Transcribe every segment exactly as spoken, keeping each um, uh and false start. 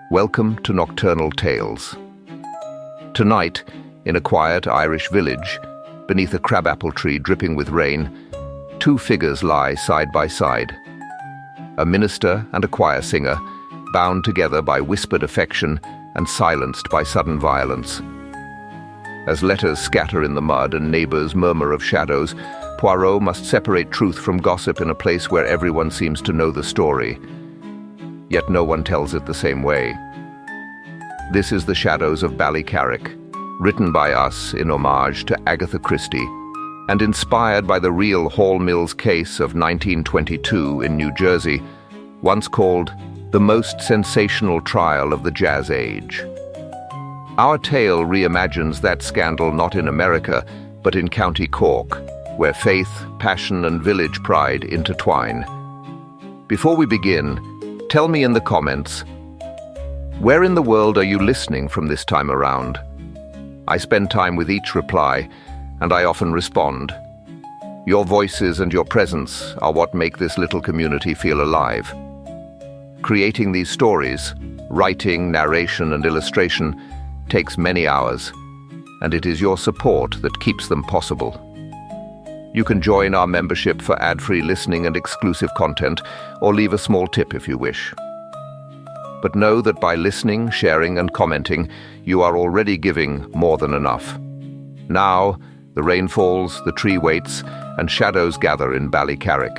Welcome to Nocturnal Tales. Tonight, in a quiet Irish village, beneath a crabapple tree dripping with rain, two figures lie side by side. A minister and a choir singer, bound together by whispered affection and silenced by sudden violence. As letters scatter in the mud and neighbors murmur of shadows, Poirot must separate truth from gossip in a place where everyone seems to know the story. Yet no one tells it the same way. This is The Shadows of Ballycarrick, written by us in homage to Agatha Christie, and inspired by the real Hall Mills case of nineteen twenty-two in New Jersey, once called the most sensational trial of the Jazz Age. Our tale reimagines that scandal not in America, but in County Cork, where faith, passion, and village pride intertwine. Before we begin, tell me in the comments, where in the world are you listening from this time around? I spend time with each reply, and I often respond. Your voices and your presence are what make this little community feel alive. Creating these stories, writing, narration, and illustration, takes many hours, and it is your support that keeps them possible. You can join our membership for ad-free listening and exclusive content, or leave a small tip if you wish. But know that by listening, sharing, and commenting, you are already giving more than enough. Now, the rain falls, the tree waits, and shadows gather in Ballycarrick.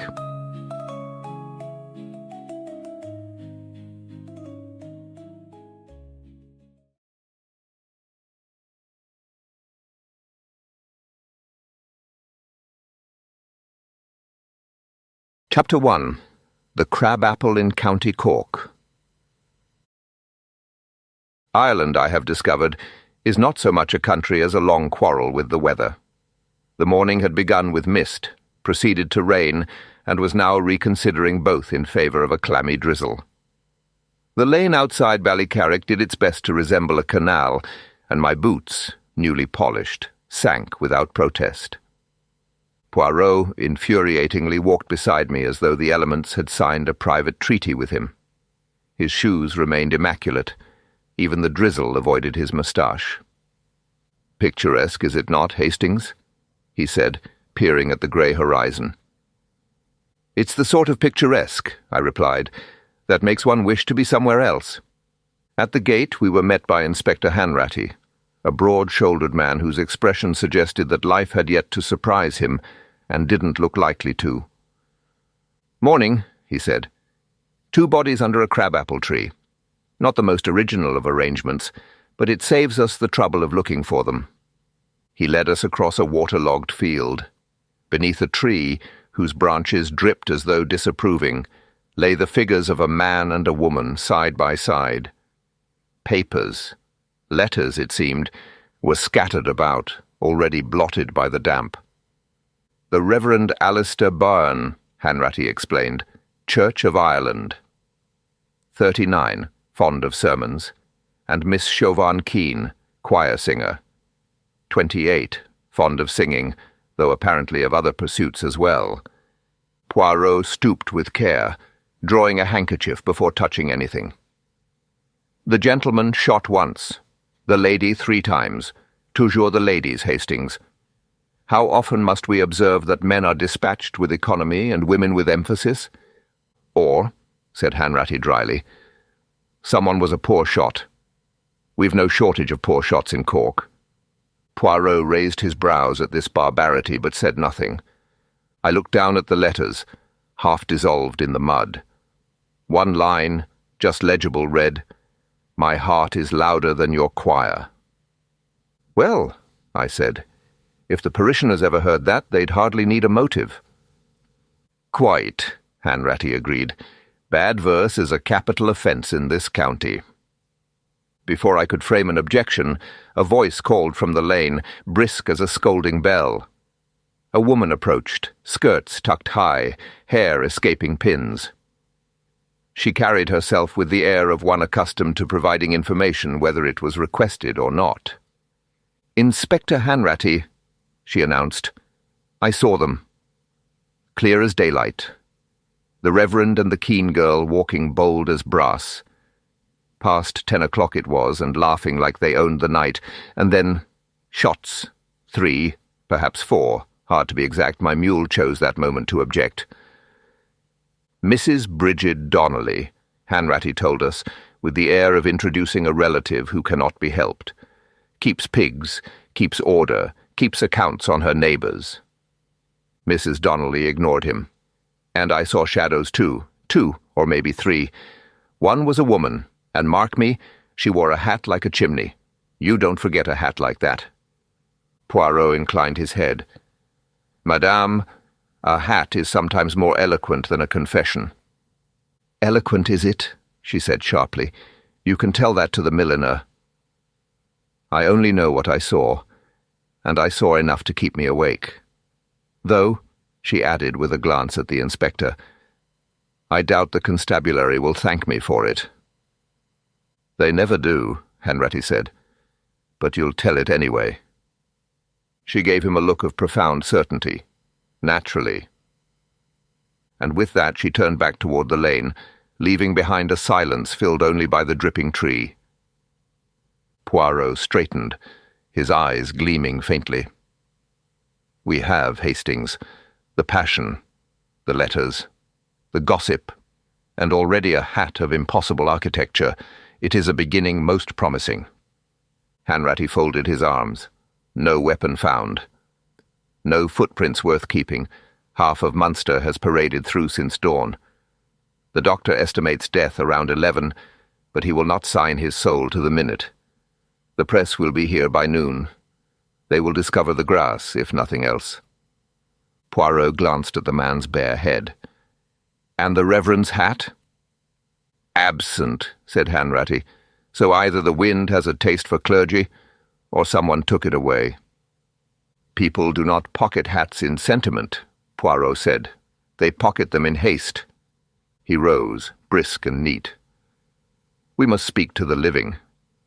Chapter one. The Crabapple in County Cork. Ireland, I have discovered, is not so much a country as a long quarrel with the weather. The morning had begun with mist, proceeded to rain, and was now reconsidering both in favour of a clammy drizzle. The lane outside Ballycarrick did its best to resemble a canal, and my boots, newly polished, sank without protest. Poirot infuriatingly walked beside me as though the elements had signed a private treaty with him. His shoes remained immaculate. Even the drizzle avoided his moustache. "Picturesque, is it not, Hastings?" he said, peering at the grey horizon. "It's the sort of picturesque," I replied, "that makes one wish to be somewhere else." At the gate we were met by Inspector Hanratty, a broad-shouldered man whose expression suggested that life had yet to surprise him, and didn't look likely to. "Morning," he said. "Two bodies under a crabapple tree. Not the most original of arrangements, but it saves us the trouble of looking for them." He led us across a waterlogged field. Beneath a tree, whose branches dripped as though disapproving, lay the figures of a man and a woman side by side. Papers, letters it seemed, were scattered about, already blotted by the damp. "The Reverend Alistair Byrne," Hanratty explained, "Church of Ireland. Thirty-nine, fond of sermons, and Miss Siobhan Keane, choir singer. Twenty-eight, fond of singing, though apparently of other pursuits as well." Poirot stooped with care, drawing a handkerchief before touching anything. "The gentleman shot once, the lady three times, toujours the ladies, Hastings. How often must we observe that men are dispatched with economy and women with emphasis? Or," said Hanratty dryly, "someone was a poor shot. We've no shortage of poor shots in Cork." Poirot raised his brows at this barbarity, but said nothing. I looked down at the letters, half dissolved in the mud. One line, just legible, read, "My heart is louder than your choir." "Well," I said, "if the parishioners ever heard that, they'd hardly need a motive." "Quite," Hanratty agreed. "Bad verse is a capital offence in this county." Before I could frame an objection, a voice called from the lane, brisk as a scolding bell. A woman approached, skirts tucked high, hair escaping pins. She carried herself with the air of one accustomed to providing information whether it was requested or not. "Inspector Hanratty," she announced. "I saw them. Clear as daylight. The Reverend and the Keane girl walking bold as brass. Past ten o'clock it was, and laughing like they owned the night, and then shots. Three, perhaps four. Hard to be exact. My mule chose that moment to object. Missus Bridget Donnelly, Hanratty told us, with the air of introducing a relative who cannot be helped. Keeps pigs, keeps order, keeps accounts on her neighbours. Missus Donnelly ignored him. And I saw shadows too. Two, or maybe three. One was a woman, and mark me, she wore a hat like a chimney. You don't forget a hat like that. Poirot inclined his head. Madame, a hat is sometimes more eloquent than a confession. Eloquent is it? She said sharply. You can tell that to the milliner. I only know what I saw, and I saw enough to keep me awake. Though, she added with a glance at the inspector, I doubt the constabulary will thank me for it. They never do, Hanratty said, but you'll tell it anyway. She gave him a look of profound certainty. Naturally. And with that she turned back toward the lane, leaving behind a silence filled only by the dripping tree. Poirot straightened, his eyes gleaming faintly. We have, Hastings, the passion, the letters, the gossip, and already a hat of impossible architecture. It is a beginning most promising. Hanratty folded his arms. No weapon found. No footprints worth keeping. Half of Munster has paraded through since dawn. The doctor estimates death around eleven, but he will not sign his soul to the minute. The press will be here by noon. They will discover the grass, if nothing else. Poirot glanced at the man's bare head. And the Reverend's hat? Absent, said Hanratty. So either the wind has a taste for clergy, or someone took it away. People do not pocket hats in sentiment, Poirot said. They pocket them in haste. He rose, brisk and neat. We must speak to the living.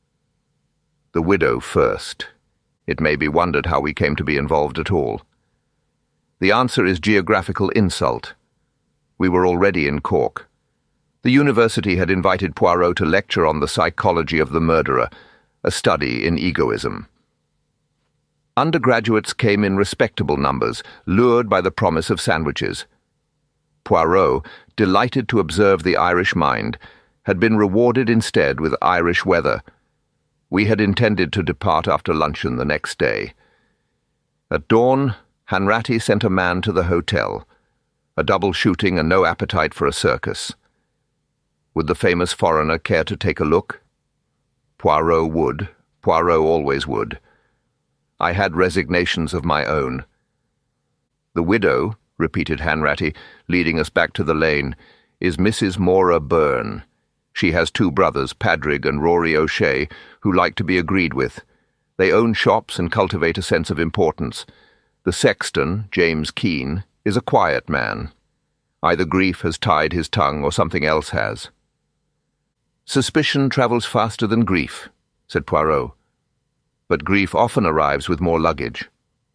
The widow first. It may be wondered how we came to be involved at all. The answer is geographical insult. We were already in Cork. The university had invited Poirot to lecture on the psychology of the murderer, a study in egoism. Undergraduates came in respectable numbers, lured by the promise of sandwiches. Poirot, delighted to observe the Irish mind, had been rewarded instead with Irish weather. We had intended to depart after luncheon the next day. At dawn, Hanratty sent a man to the hotel, a double shooting and no appetite for a circus. Would the famous foreigner care to take a look? Poirot would. Poirot always would. I had resignations of my own. The widow, repeated Hanratty, leading us back to the lane, is Missus Mora Byrne. She has two brothers, Padrig and Rory O'Shea, who like to be agreed with. They own shops and cultivate a sense of importance. The sexton, James Keane, is a quiet man. Either grief has tied his tongue or something else has. Suspicion travels faster than grief, said Poirot. But grief often arrives with more luggage.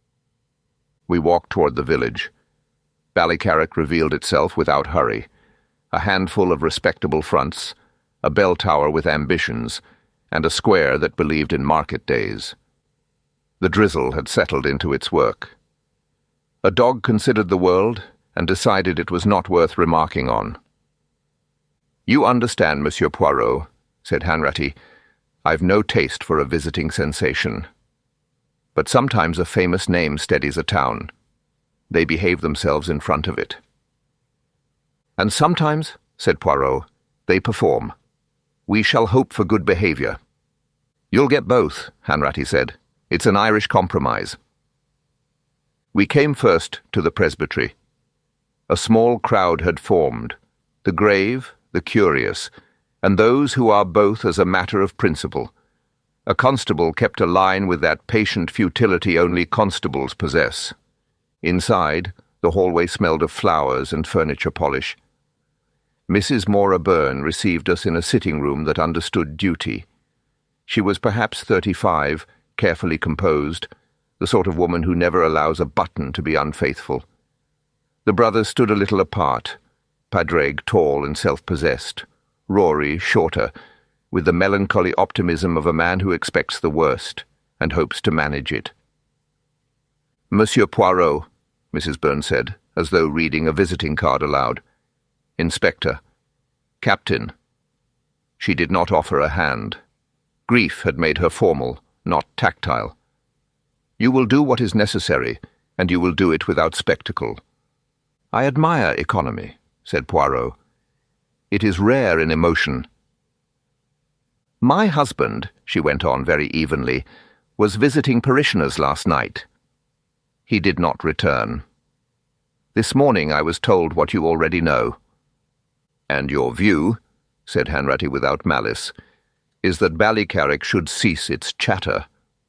We walked toward the village. Ballycarrick revealed itself without hurry. A handful of respectable fronts, a bell tower with ambitions, and a square that believed in market days. The drizzle had settled into its work. A dog considered the world and decided it was not worth remarking on. You understand, Monsieur Poirot, said Hanratty. I've no taste for a visiting sensation. But sometimes a famous name steadies a town. They behave themselves in front of it. And sometimes, said Poirot, they perform. We shall hope for good behaviour. You'll get both, Hanratty said. It's an Irish compromise. We came first to the presbytery. A small crowd had formed, the grave, the curious, and those who are both as a matter of principle. A constable kept a line with that patient futility only constables possess. Inside, the hallway smelled of flowers and furniture polish. Missus Mora Byrne received us in a sitting-room that understood duty. She was perhaps thirty-five, carefully composed, the sort of woman who never allows a button to be unfaithful. The brothers stood a little apart, Padraig tall and self-possessed, Rory shorter, with the melancholy optimism of a man who expects the worst and hopes to manage it. "Monsieur Poirot," Missus Byrne said, as though reading a visiting card aloud. "Inspector. Captain." She did not offer a hand. Grief had made her formal, not tactile. "You will do what is necessary, and you will do it without spectacle." "I admire economy," said Poirot. "It is rare in emotion." "My husband," she went on very evenly, "was visiting parishioners last night. He did not return. This morning I was told what you already know." "And your view," said Hanratty without malice, "is that Ballycarrick should cease its chatter."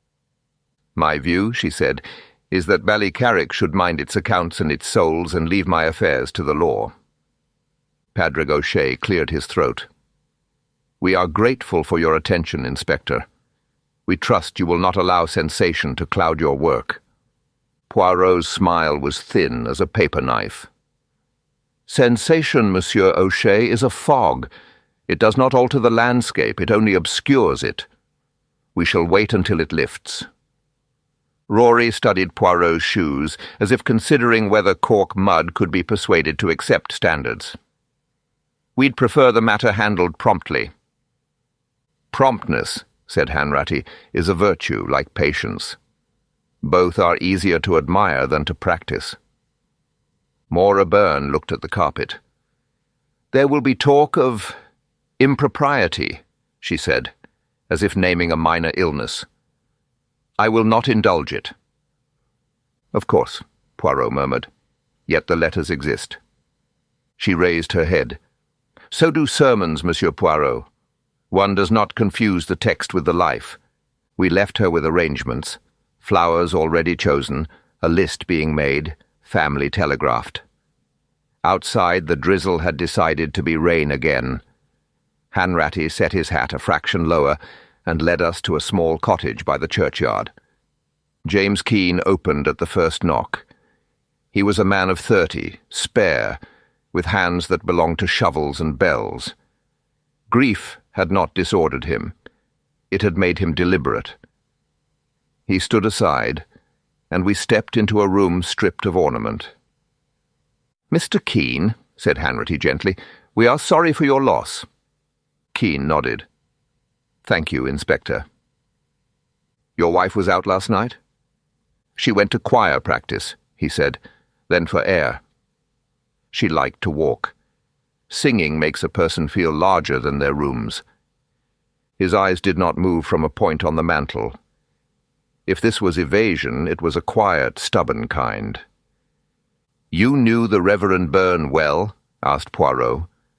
"My view," she said, "is that Ballycarrick should mind its accounts and its souls and leave my affairs to the law." Padraig O'Shea cleared his throat. "We are grateful for your attention, Inspector. We trust you will not allow sensation to cloud your work." Poirot's smile was thin as a paper knife. "Sensation, Monsieur O'Shea, is a fog. It does not alter the landscape, it only obscures it. We shall wait until it lifts." Rory studied Poirot's shoes, as if considering whether Cork Mud could be persuaded to accept standards. "We'd prefer the matter handled promptly." "Promptness," said Hanratty, "is a virtue like patience. Both are easier to admire than to practice." Maura Byrne looked at the carpet. "There will be talk of impropriety," she said, as if naming a minor illness. "I will not indulge it." "Of course," Poirot murmured. "Yet the letters exist." She raised her head. "So do sermons, Monsieur Poirot. One does not confuse the text with the life. We left her with arrangements, flowers already chosen, a list being made, family telegraphed. Outside, the drizzle had decided to be rain again. Hanratty set his hat a fraction lower and led us to a small cottage by the churchyard. James Keene opened at the first knock. He was a man of thirty, spare, with hands that belonged to shovels and bells. Grief had not disordered him. It had made him deliberate. He stood aside, and we stepped into a room stripped of ornament. "Mister Keene," said Hanratty gently, "we are sorry for your loss." Keene nodded. "Thank you, Inspector." "Your wife was out last night?" "She went to choir practice," he said, "then for air. She liked to walk. Singing makes a person feel larger than their rooms." His eyes did not move from a point on the mantel. If this was evasion, it was a quiet, stubborn kind. "You knew the Reverend Byrne well?" asked Poirot.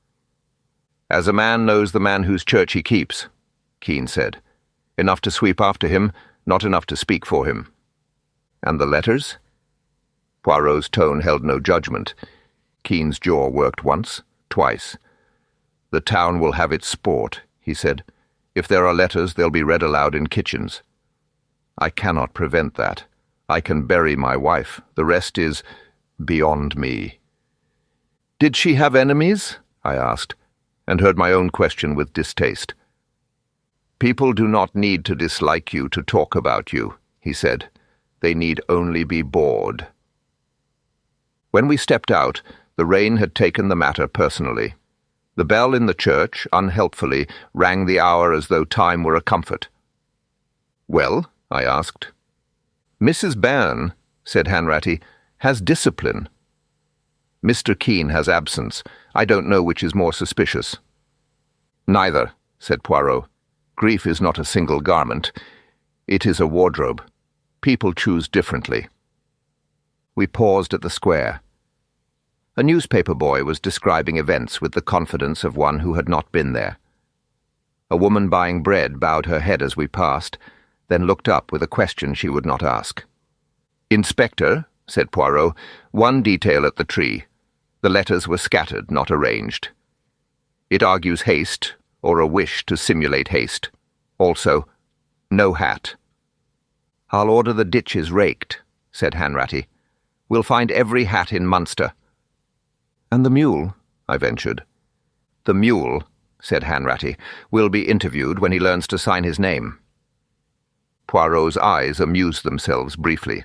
"As a man knows the man whose church he keeps," Keene said. "Enough to sweep after him, not enough to speak for him." "And the letters?" Poirot's tone held no judgment. Keene's jaw worked once, twice. "The town will have its sport," he said. "If there are letters, they'll be read aloud in kitchens. I cannot prevent that. I can bury my wife. The rest is beyond me." "Did she have enemies?" I asked, and heard my own question with distaste. "People do not need to dislike you to talk about you," he said. "They need only be bored." When we stepped out, the rain had taken the matter personally. The bell in the church, unhelpfully, rang the hour as though time were a comfort. "Well?" I asked. "Missus Byrne," said Hanratty, "has discipline. Mister Keene has absence. I don't know which is more suspicious." "Neither," said Poirot. "Grief is not a single garment. It is a wardrobe. People choose differently." We paused at the square. A newspaper boy was describing events with the confidence of one who had not been there. A woman buying bread bowed her head as we passed, then looked up with a question she would not ask. "Inspector," said Poirot, "one detail at the tree. The letters were scattered, not arranged. It argues haste, or a wish to simulate haste. Also, no hat." "I'll order the ditches raked," said Hanratty. "We'll find every hat in Munster." "And the mule?" I ventured. "The mule," said Hanratty, will be interviewed when he learns to sign his name. Poirot's eyes amused themselves briefly.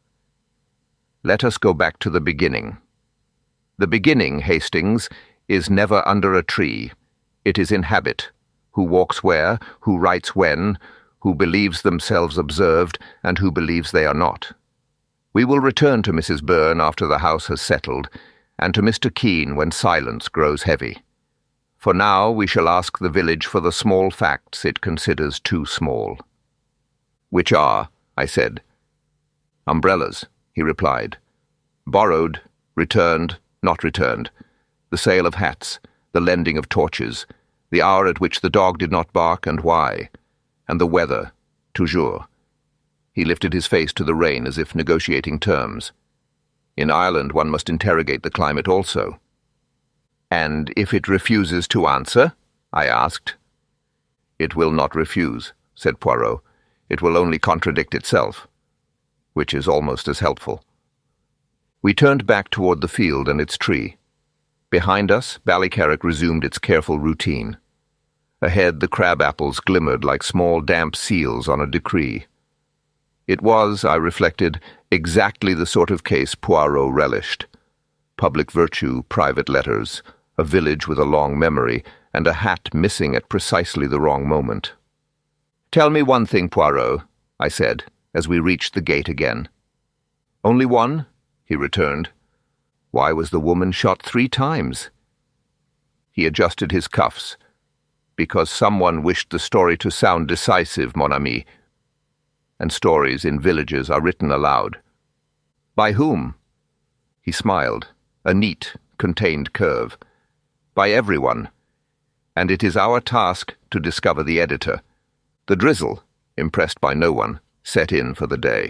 Let us go back to the beginning. The beginning, Hastings, is never under a tree. It is in habit. Who walks where, who writes when, who believes themselves observed, and who believes they are not. We will return to Missus Byrne after the house has settled, and to Mister Keene when silence grows heavy. For now we shall ask the village for the small facts it considers too small. Which are, I said. Umbrellas, he replied. Borrowed, returned, not returned. The sale of hats, the lending of torches, the hour at which the dog did not bark and why, and the weather, toujours. He lifted his face to the rain as if negotiating terms. In Ireland one must interrogate the climate also. And if it refuses to answer? I asked. It will not refuse, said Poirot. It will only contradict itself, which is almost as helpful. We turned back toward the field and its tree. Behind us, Ballycarrick resumed its careful routine. Ahead, the crab-apples glimmered like small damp seals on a decree. It was, I reflected, exactly the sort of case Poirot relished. Public virtue, private letters, a village with a long memory, and a hat missing at precisely the wrong moment. "Tell me one thing, Poirot," I said, as we reached the gate again. "Only one?" he returned. "Why was the woman shot three times?" He adjusted his cuffs. "Because someone wished the story to sound decisive, mon ami. And stories in villages are written aloud." "By whom?" He smiled, a neat, contained curve. "By everyone. And it is our task to discover the editor." The drizzle, impressed by no one, set in for the day.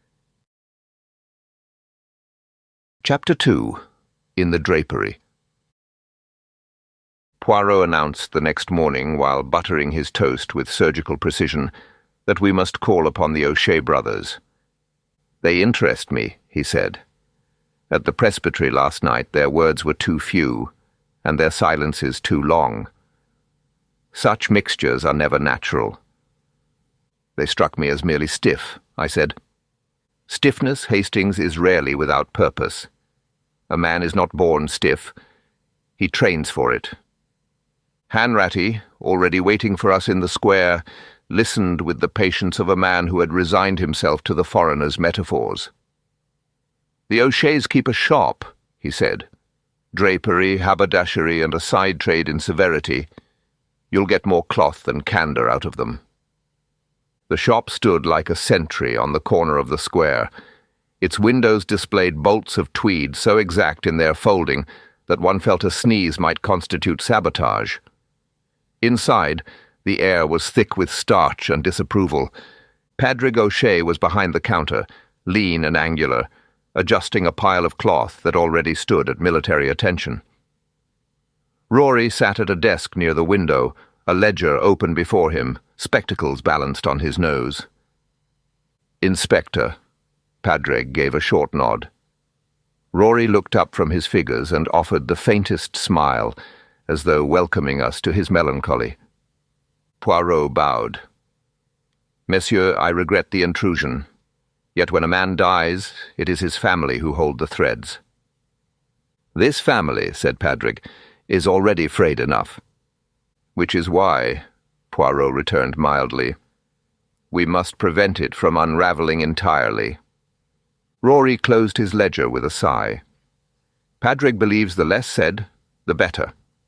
Chapter two. In the Drapery. Poirot announced the next morning, while buttering his toast with surgical precision, that we must call upon the O'Shea brothers. "They interest me," he said. "At the presbytery last night their words were too few, and their silences too long. Such mixtures are never natural." "They struck me as merely stiff," I said. "Stiffness, Hastings, is rarely without purpose. A man is not born stiff. He trains for it." Hanratty, already waiting for us in the square, listened with the patience of a man who had resigned himself to the foreigner's metaphors. "The O'Sheas keep a shop," he said. "Drapery, haberdashery, and a side trade in severity. You'll get more cloth than candour out of them." The shop stood like a sentry on the corner of the square. Its windows displayed bolts of tweed so exact in their folding that one felt a sneeze might constitute sabotage. Inside, the air was thick with starch and disapproval. Padraig O'Shea was behind the counter, lean and angular, adjusting a pile of cloth that already stood at military attention. Rory sat at a desk near the window, a ledger open before him, spectacles balanced on his nose. "Inspector." Padraig gave a short nod. Rory looked up from his figures and offered the faintest smile, as though welcoming us to his melancholy. Poirot bowed. "Messieurs, I regret the intrusion. Yet when a man dies, it is his family who hold the threads." "This family," said Padraig, "is already frayed enough." "Which is why," Poirot returned mildly, "we must prevent it from unravelling entirely." Rory closed his ledger with a sigh. "Padraig believes the less said, the better."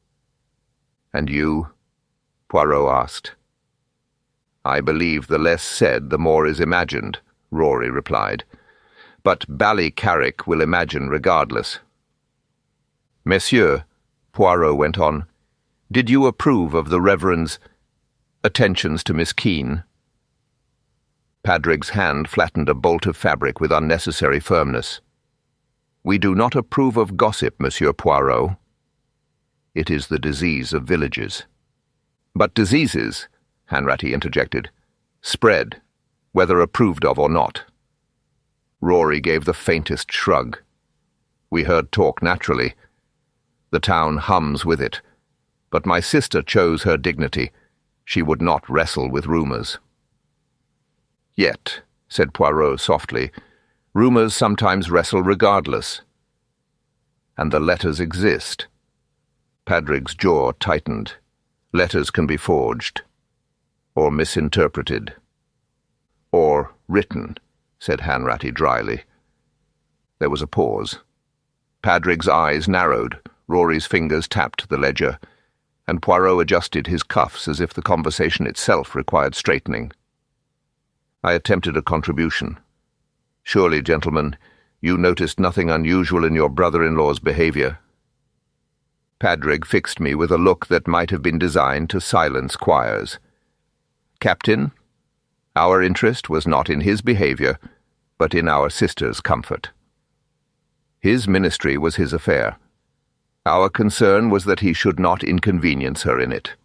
"And you?" Poirot asked. "I believe the less said, the more is imagined," Rory replied. "But Ballycarrick will imagine regardless." "Messieurs," Poirot went on, "did you approve of the Reverend's attentions to Miss Keene?" Padraig's hand flattened a bolt of fabric with unnecessary firmness. "We do not approve of gossip, Monsieur Poirot. It is the disease of villages." "But diseases," Hanratty interjected, "spread, whether approved of or not." Rory gave the faintest shrug. "We heard talk naturally. The town hums with it. But my sister chose her dignity. She would not wrestle with rumours. Yet, said Poirot softly, rumours sometimes wrestle regardless. And the letters exist. Padraig's jaw tightened. Letters can be forged, or misinterpreted, or written, said Hanratty dryly. There was a pause. Padraig's eyes narrowed, Rory's fingers tapped the ledger, and Poirot adjusted his cuffs as if the conversation itself required straightening. I attempted a contribution. Surely, gentlemen, you noticed nothing unusual in your brother-in-law's behaviour. Padraig fixed me with a look that might have been designed to silence choirs. Captain, our interest was not in his behaviour, but in our sister's comfort. His ministry was his affair. Our concern was that he should not inconvenience her in it.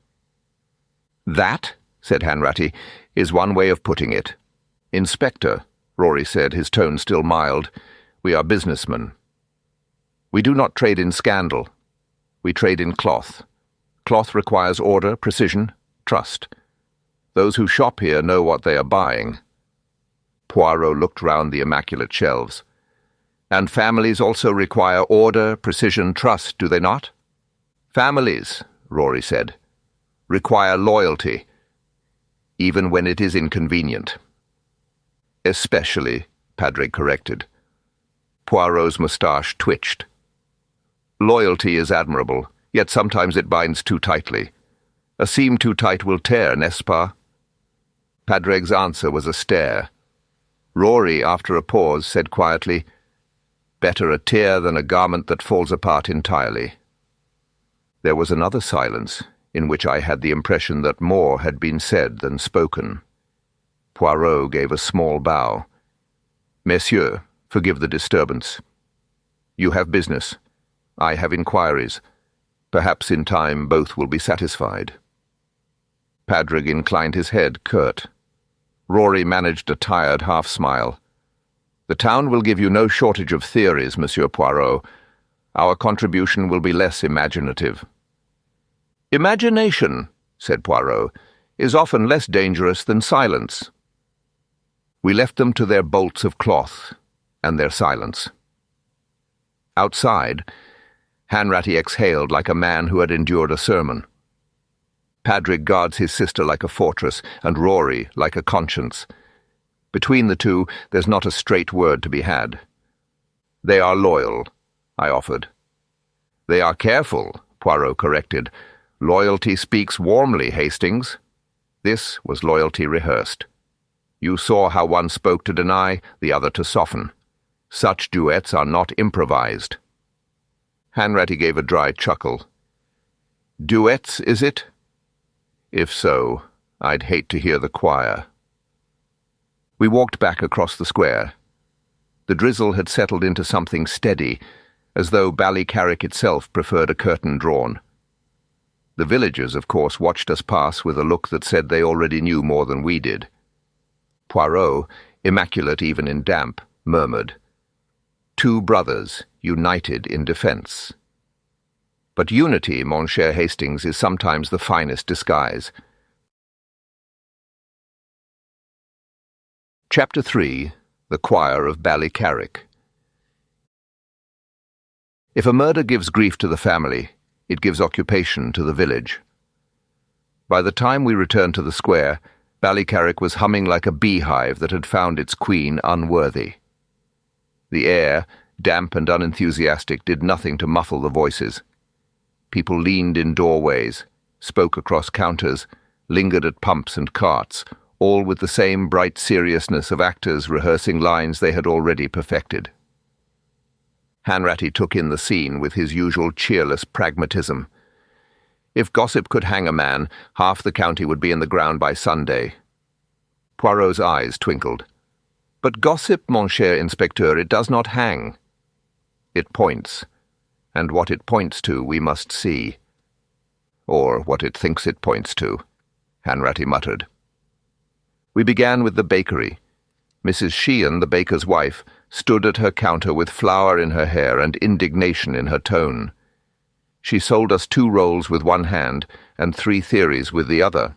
That, said Hanratty, is one way of putting it. Inspector, Rory said, his tone still mild, we are businessmen. We do not trade in scandal. We trade in cloth. Cloth requires order, precision, trust. Those who shop here know what they are buying. Poirot looked round the immaculate shelves. And families also require order, precision, trust, do they not? Families, Rory said, require loyalty, even when it is inconvenient. Especially, Padraig corrected. Poirot's moustache twitched. Loyalty is admirable, yet sometimes it binds too tightly. A seam too tight will tear, n'est-ce pas? Padraig's answer was a stare. Rory, after a pause, said quietly, better a tear than a garment that falls apart entirely. There was another silence, in which I had the impression that more had been said than spoken. Poirot gave a small bow. Messieurs, forgive the disturbance. You have business. I have inquiries. Perhaps in time both will be satisfied. Padraig inclined his head, curt. Rory managed a tired half-smile. The town will give you no shortage of theories, Monsieur Poirot. Our contribution will be less imaginative. Imagination, said Poirot, is often less dangerous than silence. We left them to their bolts of cloth and their silence. Outside, Hanratty exhaled like a man who had endured a sermon. Padraig guards his sister like a fortress, and Rory like a conscience. Between the two, there's not a straight word to be had. They are loyal, I offered. They are careful, Poirot corrected. Loyalty speaks warmly, Hastings. This was loyalty rehearsed. You saw how one spoke to deny, the other to soften. Such duets are not improvised. Hanratty gave a dry chuckle. Duets, is it? If so, I'd hate to hear the choir. We walked back across the square. The drizzle had settled into something steady, as though Ballycarrick itself preferred a curtain drawn. The villagers, of course, watched us pass with a look that said they already knew more than we did. Poirot, immaculate even in damp, murmured, Two brothers, united in defence. But unity, mon cher Hastings, is sometimes the finest disguise. Chapter three. The Choir of Ballycarrick. If a murder gives grief to the family, it gives occupation to the village. By the time we returned to the square, Ballycarrick was humming like a beehive that had found its queen unworthy. The air, damp and unenthusiastic, did nothing to muffle the voices. People leaned in doorways, spoke across counters, lingered at pumps and carts, all with the same bright seriousness of actors rehearsing lines they had already perfected. Hanratty took in the scene with his usual cheerless pragmatism. If gossip could hang a man, half the county would be in the ground by Sunday. Poirot's eyes twinkled. But gossip, mon cher inspecteur, it does not hang. It points, and what it points to we must see. Or what it thinks it points to, Hanratty muttered. We began with the bakery. Missus Sheehan, the baker's wife, stood at her counter with flour in her hair and indignation in her tone. She sold us two rolls with one hand and three theories with the other.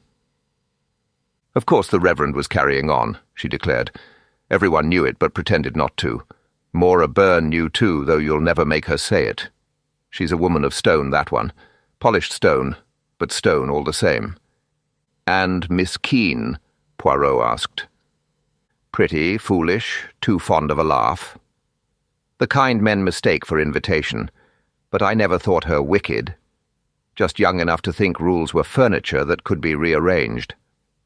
Of course the Reverend was carrying on, she declared. Everyone knew it, but pretended not to. Maura Byrne knew too, though you'll never make her say it. She's a woman of stone, that one. Polished stone, but stone all the same. And Miss Keene? Poirot asked. Pretty, foolish, too fond of a laugh. The kind men mistake for invitation, but I never thought her wicked. Just young enough to think rules were furniture that could be rearranged.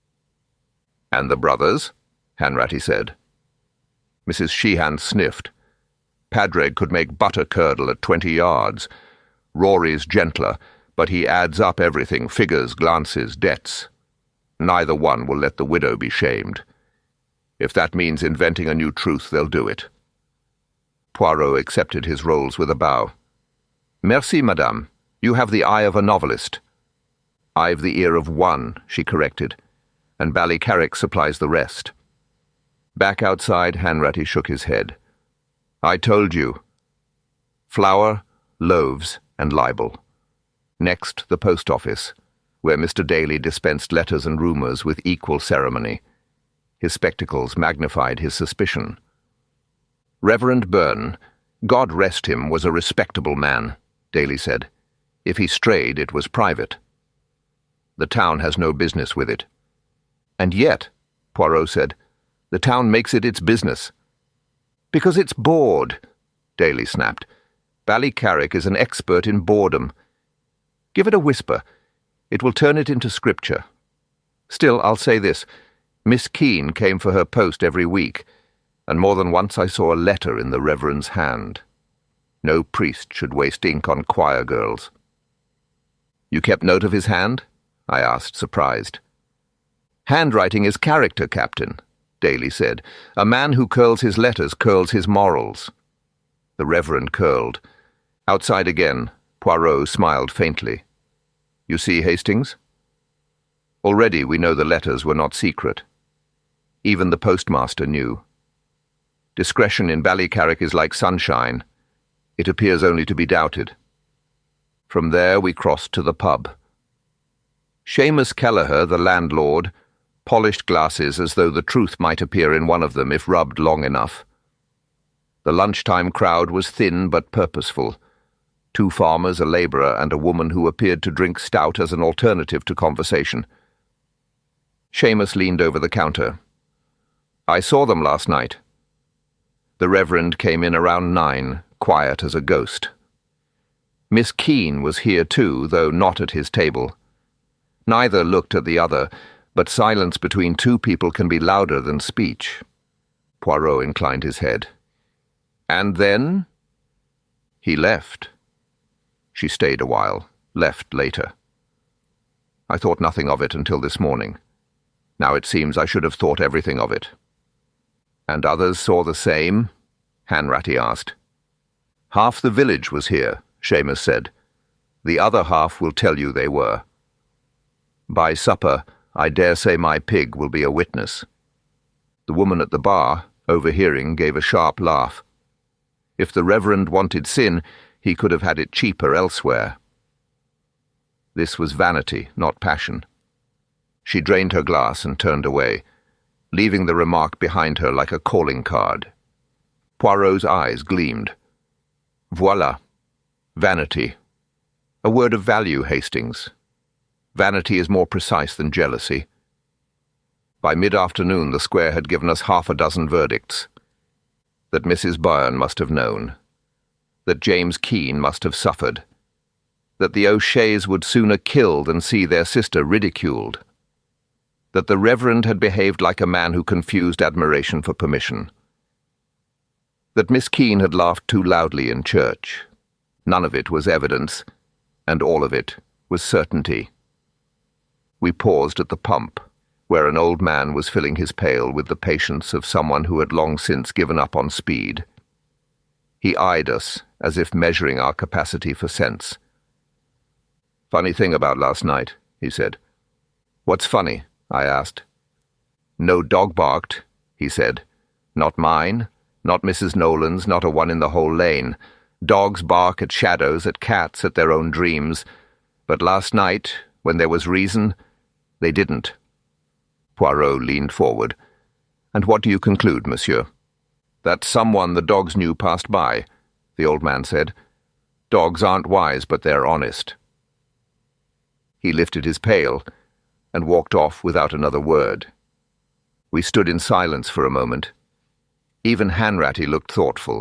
And the brothers? Hanratty said. Missus Sheehan sniffed. Padraig could make butter curdle at twenty yards. Rory's gentler, but he adds up everything, figures, glances, debts. Neither one will let the widow be shamed. If that means inventing a new truth, they'll do it. Poirot accepted his rolls with a bow. Merci, madame. You have the eye of a novelist. I've the ear of one, she corrected, and Ballycarrick supplies the rest. Back outside, Hanratty shook his head. I told you. Flour, loaves, and libel. Next, the post office, where Mister Daly dispensed letters and rumours with equal ceremony. His spectacles magnified his suspicion. Reverend Byrne, God rest him, was a respectable man, Daly said. If he strayed, it was private. The town has no business with it. And yet, Poirot said, the town makes it its business. Because it's bored, Daly snapped. Ballycarrick is an expert in boredom. Give it a whisper. It will turn it into scripture. Still, I'll say this. Miss Keene came for her post every week, and more than once I saw a letter in the Reverend's hand. No priest should waste ink on choir girls. You kept note of his hand? I asked, surprised. Handwriting is character, Captain, Daly said. A man who curls his letters curls his morals. The Reverend curled. Outside again, Poirot smiled faintly. You see, Hastings? Already we know the letters were not secret. Even the postmaster knew. Discretion in Ballycarrick is like sunshine. It appears only to be doubted. From there we crossed to the pub. Seamus Kelleher, the landlord, polished glasses as though the truth might appear in one of them if rubbed long enough. The lunchtime crowd was thin but purposeful. Two farmers, a labourer, and a woman who appeared to drink stout as an alternative to conversation. Seamus leaned over the counter. I saw them last night. The Reverend came in around nine, quiet as a ghost. Miss Keene was here too, though not at his table. Neither looked at the other, but silence between two people can be louder than speech. Poirot inclined his head. And then? He left. She stayed a while, left later. I thought nothing of it until this morning. Now it seems I should have thought everything of it. And others saw the same? Hanratty asked. Half the village was here, Seamus said. The other half will tell you they were. By supper, I dare say my pig will be a witness. The woman at the bar, overhearing, gave a sharp laugh. If the Reverend wanted sin, he could have had it cheaper elsewhere. This was vanity, not passion. She drained her glass and turned away, leaving the remark behind her like a calling card. Poirot's eyes gleamed. Voila. Vanity. A word of value, Hastings. Vanity is more precise than jealousy. By mid-afternoon the square had given us half a dozen verdicts. That Missus Byrne must have known. That James Keene must have suffered. That the O'Sheas would sooner kill than see their sister ridiculed. That the Reverend had behaved like a man who confused admiration for permission. That Miss Keene had laughed too loudly in church. None of it was evidence, and all of it was certainty. We paused at the pump, where an old man was filling his pail with the patience of someone who had long since given up on speed. He eyed us, as if measuring our capacity for sense. Funny thing about last night, he said. What's funny? I asked. No dog barked, he said. Not mine, not Missus Nolan's, not a one in the whole lane. Dogs bark at shadows, at cats, at their own dreams. But last night, when there was reason, they didn't. Poirot leaned forward. And what do you conclude, monsieur? That someone the dogs knew passed by, the old man said. Dogs aren't wise, but they're honest. He lifted his pail and walked off without another word. We stood in silence for a moment. Even Hanratty looked thoughtful.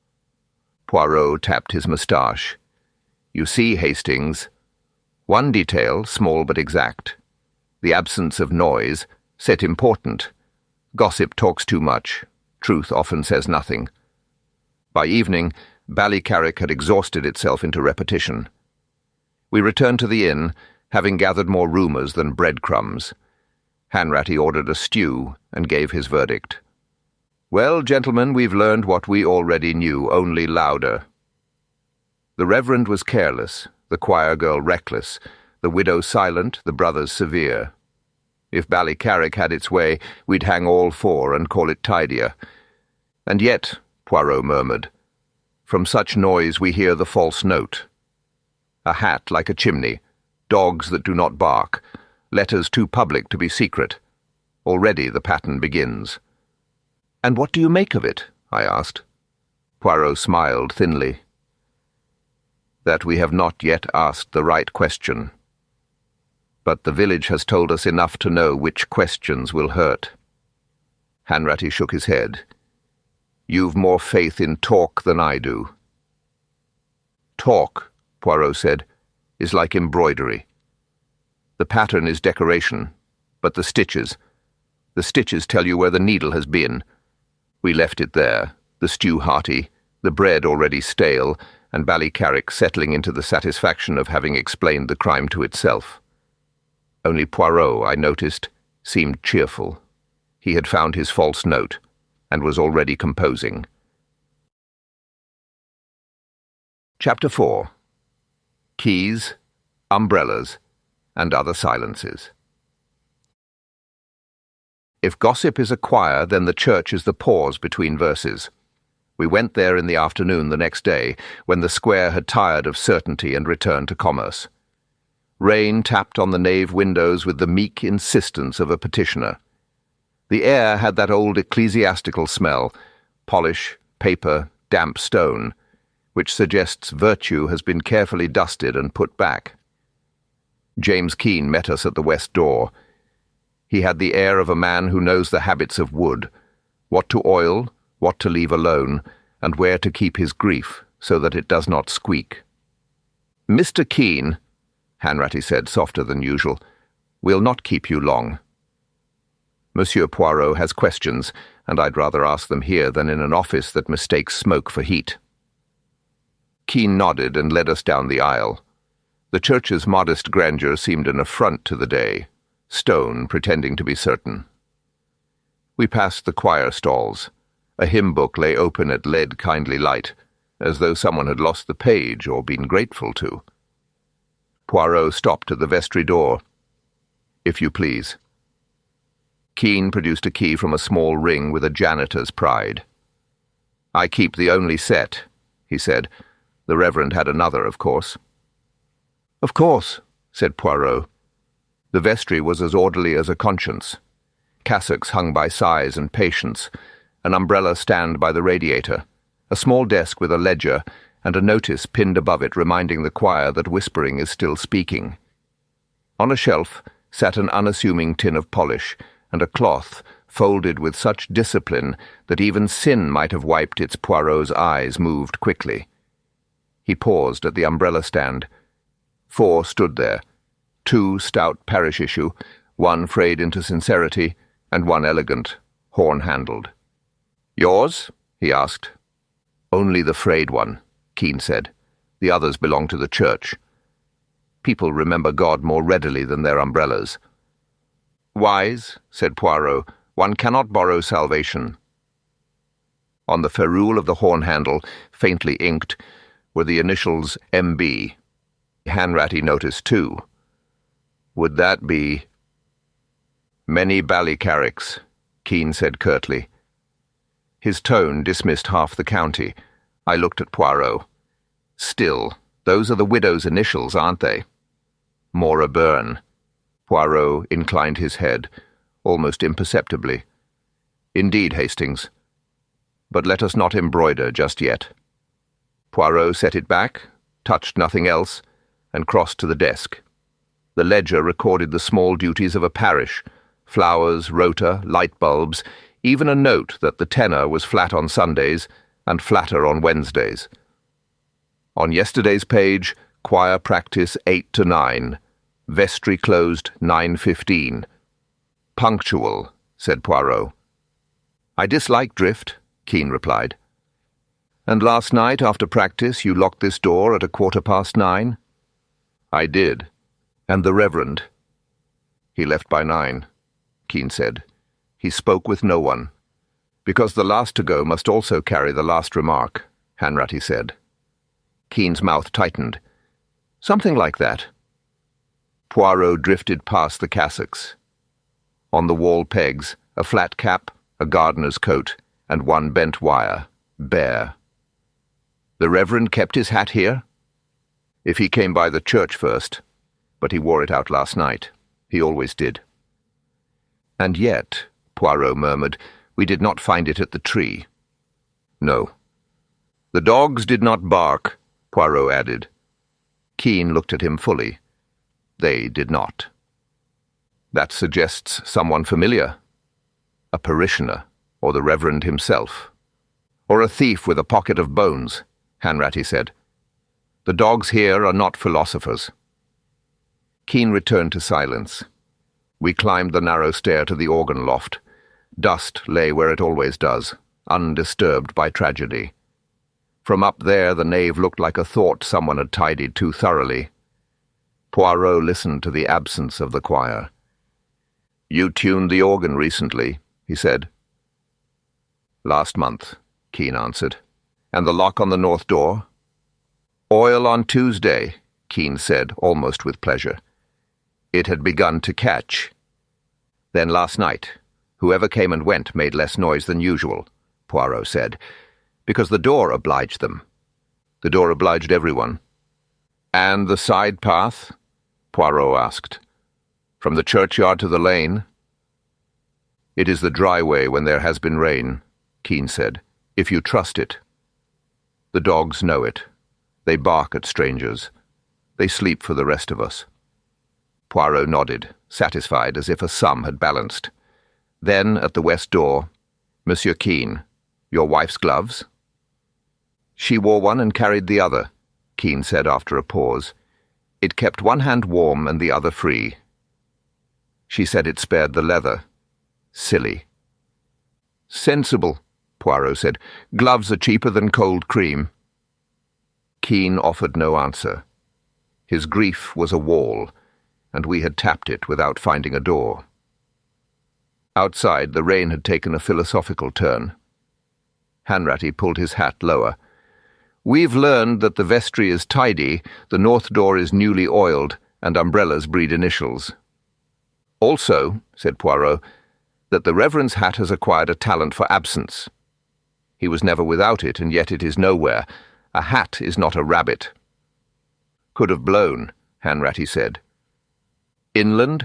Poirot tapped his moustache. You see, Hastings, one detail, small but exact. The absence of noise, set important. Gossip talks too much. Truth often says nothing. By evening, Ballycarrick had exhausted itself into repetition. We returned to the inn, having gathered more rumours than breadcrumbs. Hanratty ordered a stew and gave his verdict. Well, gentlemen, we've learned what we already knew, only louder. The Reverend was careless, the choir girl reckless, the widow silent, the brothers severe. If Ballycarrick had its way, we'd hang all four and call it tidier. And yet, Poirot murmured, from such noise we hear the false note. A hat like a chimney, dogs that do not bark, letters too public to be secret. Already the pattern begins. And what do you make of it? I asked. Poirot smiled thinly. That we have not yet asked the right question. But the village has told us enough to know which questions will hurt. Hanratty shook his head. You've more faith in talk than I do. Talk, Poirot said, is like embroidery. The pattern is decoration, but the stitches, the stitches tell you where the needle has been. We left it there, the stew hearty, the bread already stale, and Ballycarrick settling into the satisfaction of having explained the crime to itself. Only Poirot, I noticed, seemed cheerful. He had found his false note, and was already composing. Chapter four. Keys, Umbrellas, and Other Silences. If gossip is a choir, then the church is the pause between verses. We went there in the afternoon the next day, when the square had tired of certainty and returned to commerce. Rain tapped on the nave windows with the meek insistence of a petitioner. The air had that old ecclesiastical smell, polish, paper, damp stone, which suggests virtue has been carefully dusted and put back. James Keene met us at the west door. He had the air of a man who knows the habits of wood, what to oil, what to leave alone, and where to keep his grief so that it does not squeak. Mister Keene, Hanratty said softer than usual, we'll not keep you long. Monsieur Poirot has questions, and I'd rather ask them here than in an office that mistakes smoke for heat. Keene nodded and led us down the aisle. The church's modest grandeur seemed an affront to the day, stone pretending to be certain. We passed the choir stalls. A hymn book lay open at lead kindly light, as though someone had lost the page or been grateful to. Poirot stopped at the vestry door. If you please. Keene produced a key from a small ring with a janitor's pride. I keep the only set, he said. The Reverend had another, of course. Of course, said Poirot. The vestry was as orderly as a conscience. Cassocks hung by size and patience, an umbrella stand by the radiator, a small desk with a ledger, and a notice pinned above it reminding the choir that whispering is still speaking. On a shelf sat an unassuming tin of polish, and a cloth folded with such discipline that even sin might have wiped its. Poirot's eyes moved quickly. He paused at the umbrella stand. Four stood there, two stout parish issue, one frayed into sincerity, and one elegant, horn-handled. Yours? He asked. Only the frayed one, Keene said. The others belong to the church. People remember God more readily than their umbrellas. Wise, said Poirot, one cannot borrow salvation. On the ferrule of the horn-handle, faintly inked, were the initials M B. Hanratty noticed too. Would that be... Many Ballycarricks, Keene said curtly. His tone dismissed half the county. I looked at Poirot. Still, those are the widow's initials, aren't they? Maura Byrne. Poirot inclined his head, almost imperceptibly. Indeed, Hastings. But let us not embroider just yet. Poirot set it back, touched nothing else, and crossed to the desk. The ledger recorded the small duties of a parish, flowers, rota, light bulbs, even a note that the tenor was flat on Sundays and flatter on Wednesdays. On yesterday's page, choir practice eight to nine. Vestry closed nine fifteen. Punctual, said Poirot. I dislike drift, Keene replied. And last night, after practice, you locked this door at a quarter past nine? I did. And the Reverend? He left by nine, Keene said. He spoke with no one. Because the last to go must also carry the last remark, Hanratty said. Keene's mouth tightened. Something like that. Poirot drifted past the cassocks. On the wall pegs, a flat cap, a gardener's coat, and one bent wire, bare. The Reverend kept his hat here? If he came by the church first, but he wore it out last night. He always did. And yet, Poirot murmured, we did not find it at the tree. No. The dogs did not bark, Poirot added. Keene looked at him fully. They did not. That suggests someone familiar. A parishioner, or the Reverend himself. Or a thief with a pocket of bones, Hanratty said. The dogs here are not philosophers. Keene returned to silence. We climbed the narrow stair to the organ loft. Dust lay where it always does, undisturbed by tragedy. From up there the nave looked like a thought someone had tidied too thoroughly. Poirot listened to the absence of the choir. You tuned the organ recently, he said. Last month, Keene answered. And the lock on the north door? Oil on Tuesday, Keene said, almost with pleasure. It had begun to catch. Then last night, whoever came and went made less noise than usual, Poirot said, because the door obliged them. The door obliged everyone. And the side path? Poirot asked. From the churchyard to the lane? It is the dry way when there has been rain, Keene said, if you trust it. The dogs know it. They bark at strangers. They sleep for the rest of us. Poirot nodded, satisfied as if a sum had balanced. Then, at the west door, Monsieur Keene, your wife's gloves? She wore one and carried the other, Keene said after a pause. It kept one hand warm and the other free. She said it spared the leather. Silly. Sensible, Poirot said. Gloves are cheaper than cold cream. Keene offered no answer. His grief was a wall, and we had tapped it without finding a door. Outside, the rain had taken a philosophical turn. Hanratty pulled his hat lower. We've learned that the vestry is tidy, the north door is newly oiled, and umbrellas breed initials. Also, said Poirot, that the Reverend's hat has acquired a talent for absence. He was never without it, and yet it is nowhere. A hat is not a rabbit. Could have blown, Hanratty said. Inland?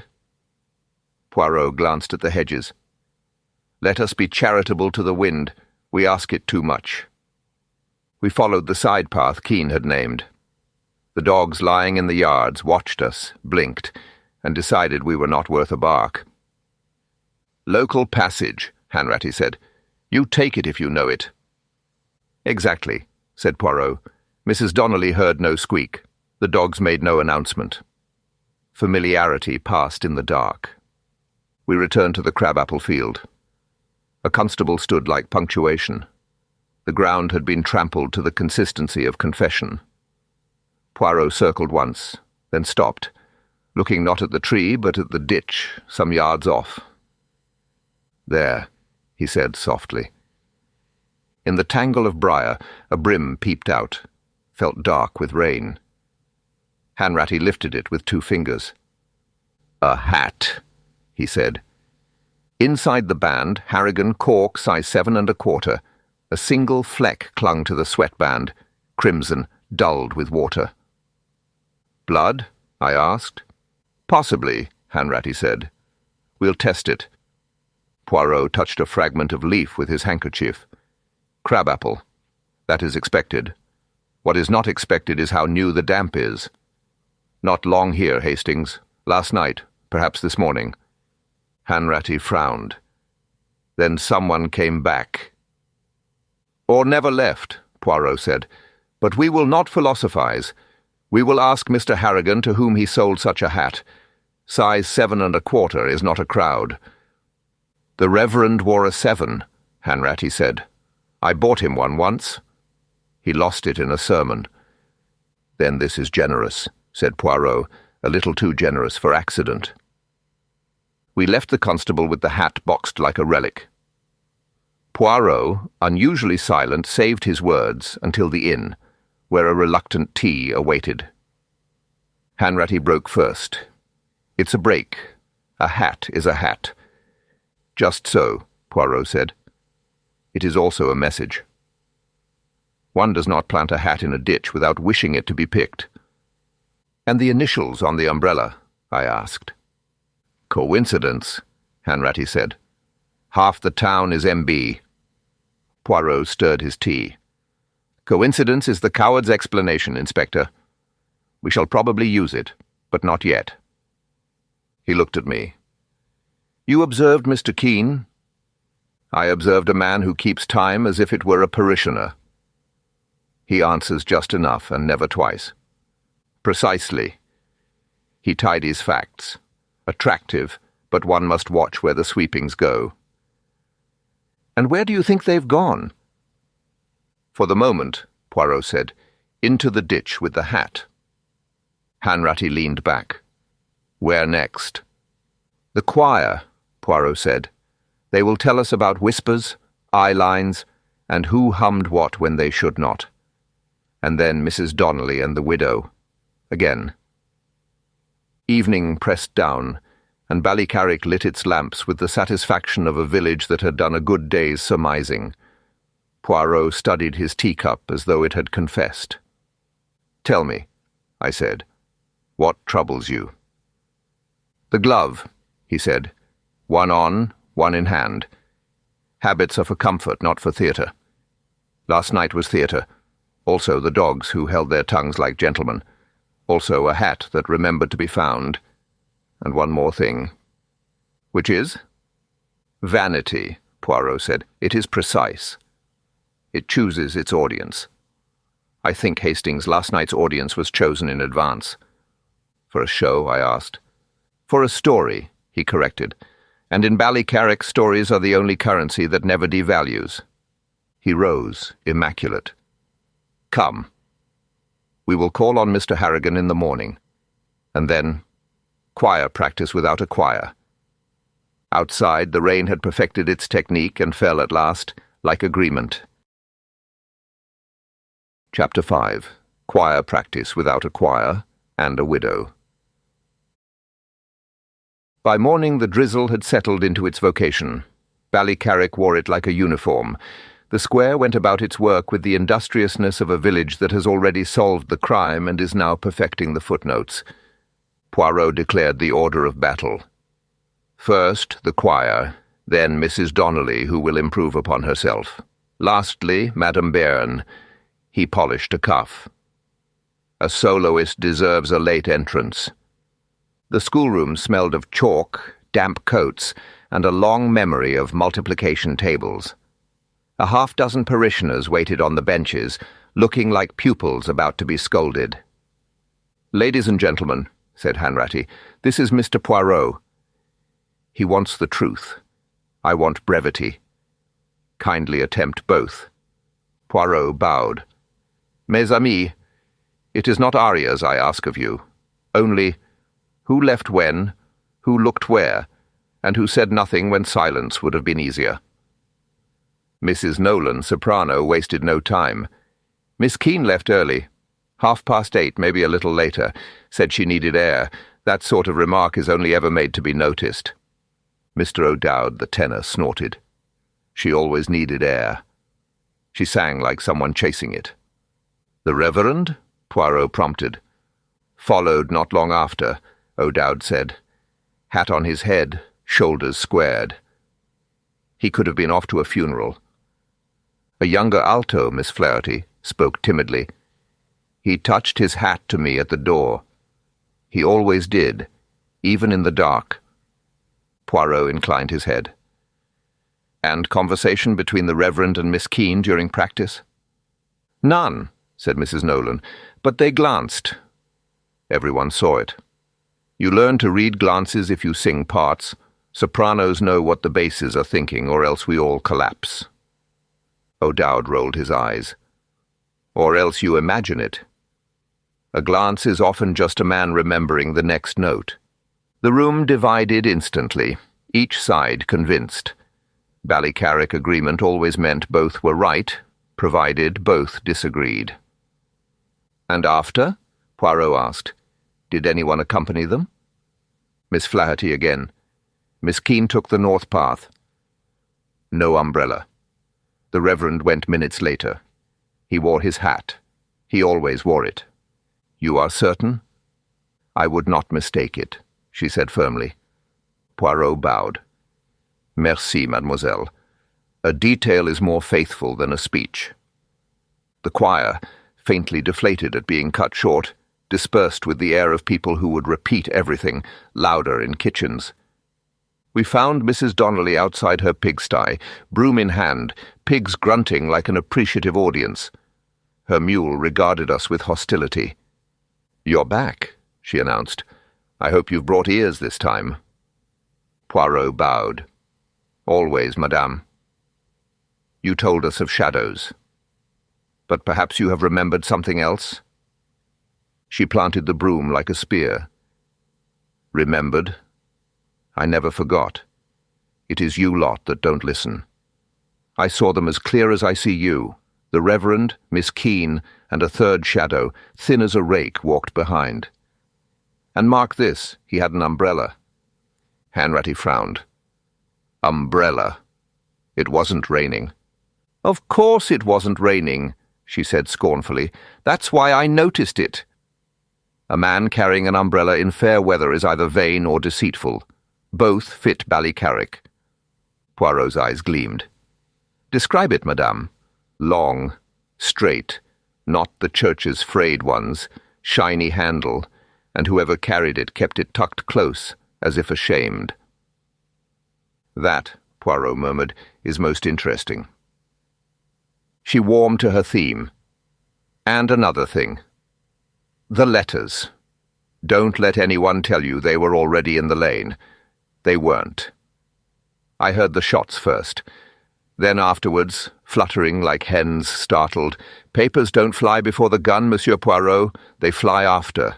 Poirot glanced at the hedges. Let us be charitable to the wind. We ask it too much. We followed the side path Keene had named. The dogs lying in the yards watched us, blinked, and decided we were not worth a bark. Local passage, Hanratty said. You take it if you know it. Exactly, said Poirot. Missus Donnelly heard no squeak. The dogs made no announcement. Familiarity passed in the dark. We returned to the crabapple field. A constable stood like punctuation. The ground had been trampled to the consistency of confession. Poirot circled once, then stopped, looking not at the tree but at the ditch some yards off. There, he said softly. In the tangle of briar, a brim peeped out, felt dark with rain. Hanratty lifted it with two fingers. A hat, he said. Inside the band, Harrigan cork size seven and a quarter. A single fleck clung to the sweatband, crimson, dulled with water. "Blood?" I asked. "Possibly," Hanratty said. "We'll test it." Poirot touched a fragment of leaf with his handkerchief. "Crabapple. That is expected. What is not expected is how new the damp is. Not long here, Hastings. Last night, perhaps this morning." Hanratty frowned. "Then someone came back." "Or never left," Poirot said. "But we will not philosophize. We will ask Mister Harrigan to whom he sold such a hat. Size seven and a quarter is not a crowd." "The Reverend wore a seven," Hanratty said. "I bought him one once." "He lost it in a sermon." "Then this is generous," said Poirot, a little too generous for accident. We left the constable with the hat boxed like a relic. Poirot, unusually silent, saved his words until the inn, where a reluctant tea awaited. Hanratty broke first. "It's a break. A hat is a hat." "Just so," Poirot said. "It is also a message. One does not plant a hat in a ditch without wishing it to be picked." "And the initials on the umbrella?" I asked. "Coincidence," Hanratty said. "Half the town is M B. Poirot stirred his tea. "Coincidence is the coward's explanation, Inspector. We shall probably use it, but not yet." He looked at me. "You observed Mister Keene?" "I observed a man who keeps time as if it were a parishioner." "He answers just enough and never twice." "Precisely. He tidies facts. Attractive, but one must watch where the sweepings go." "And where do you think they've gone?" "For the moment," Poirot said, "into the ditch with the hat." Hanratty leaned back. "Where next?" "The choir," Poirot said. "They will tell us about whispers, eye lines, and who hummed what when they should not. And then Missus Donnelly and the widow. Again." Evening pressed down, and Ballycarrick lit its lamps with the satisfaction of a village that had done a good day's surmising. Poirot studied his teacup as though it had confessed. "Tell me," I said, "what troubles you?" "The glove," he said. "One on, one in hand. Habits are for comfort, not for theatre. Last night was theatre. Also the dogs who held their tongues like gentlemen. Also a hat that remembered to be found. And one more thing." "Which is?" "Vanity," Poirot said. "It is precise. It chooses its audience. I think, Hastings, last night's audience was chosen in advance." "For a show?" I asked. "For a story," he corrected. "And in Ballycarrick, stories are the only currency that never devalues." He rose, immaculate. "Come. We will call on Mister Harrigan in the morning. And then choir practice without a choir." Outside, the rain had perfected its technique and fell at last, like agreement. Chapter five. Choir practice without a choir, and a widow. By morning the drizzle had settled into its vocation. Ballycarrick wore it like a uniform. The square went about its work with the industriousness of a village that has already solved the crime and is now perfecting the footnotes. Poirot declared the order of battle. First, the choir, then Missus Donnelly, who will improve upon herself. Lastly, Madame Bairn. He polished a cuff. A soloist deserves a late entrance. The schoolroom smelled of chalk, damp coats, and a long memory of multiplication tables. A half-dozen parishioners waited on the benches, looking like pupils about to be scolded. "Ladies and gentlemen," said Hanratty, "this is Mister Poirot. He wants the truth. I want brevity. Kindly attempt both." Poirot bowed. "Mes amis, it is not arias I ask of you. Only, who left when, who looked where, and who said nothing when silence would have been easier?" Missus Nolan, soprano, wasted no time. "Miss Keene left early. Half past eight, maybe a little later. Said she needed air. That sort of remark is only ever made to be noticed." Mister O'Dowd, the tenor, snorted. She always needed air. She sang like someone chasing it. "The Reverend?" Poirot prompted. Followed not long after, O'Dowd said. Hat on his head, shoulders squared. He could have been off to a funeral. A younger alto, Miss Flaherty, spoke timidly. He touched his hat to me at the door. He always did, even in the dark. Poirot inclined his head. And conversation between the Reverend and Miss Keene during practice? None, said Missus Nolan, but they glanced. Everyone saw it. You learn to read glances if you sing parts. Sopranos know what the basses are thinking, or else we all collapse. O'Dowd rolled his eyes. Or else you imagine it. A glance is often just a man remembering the next note. The room divided instantly, each side convinced. Ballycarrick agreement always meant both were right, provided both disagreed. And after? Poirot asked. Did anyone accompany them? Miss Flaherty again. Miss Keene took the north path. No umbrella. The Reverend went minutes later. He wore his hat. He always wore it. You are certain? I would not mistake it, she said firmly. Poirot bowed. Merci, mademoiselle. A detail is more faithful than a speech. The choir, faintly deflated at being cut short, dispersed with the air of people who would repeat everything, louder in kitchens. We found Missus Donnelly outside her pigsty, broom in hand, pigs grunting like an appreciative audience. Her mule regarded us with hostility. You're back, she announced. I hope you've brought ears this time. Poirot bowed. Always, madame. You told us of shadows. But perhaps you have remembered something else? She planted the broom like a spear. Remembered? I never forgot. It is you lot that don't listen. I saw them as clear as I see you. The Reverend, Miss Keene, and a third shadow, thin as a rake, walked behind. And mark this, he had an umbrella. Hanratty frowned. Umbrella. It wasn't raining. Of course it wasn't raining, she said scornfully. That's why I noticed it. A man carrying an umbrella in fair weather is either vain or deceitful. Both fit Ballycarrick. Poirot's eyes gleamed. Describe it, madame. Long, straight, not the church's frayed ones, shiny handle, and whoever carried it kept it tucked close, as if ashamed. That, Poirot murmured, is most interesting. She warmed to her theme. And another thing. The letters. Don't let anyone tell you they were already in the lane. They weren't. I heard the shots first. Then afterwards, fluttering like hens startled, papers don't fly before the gun, Monsieur Poirot. They fly after.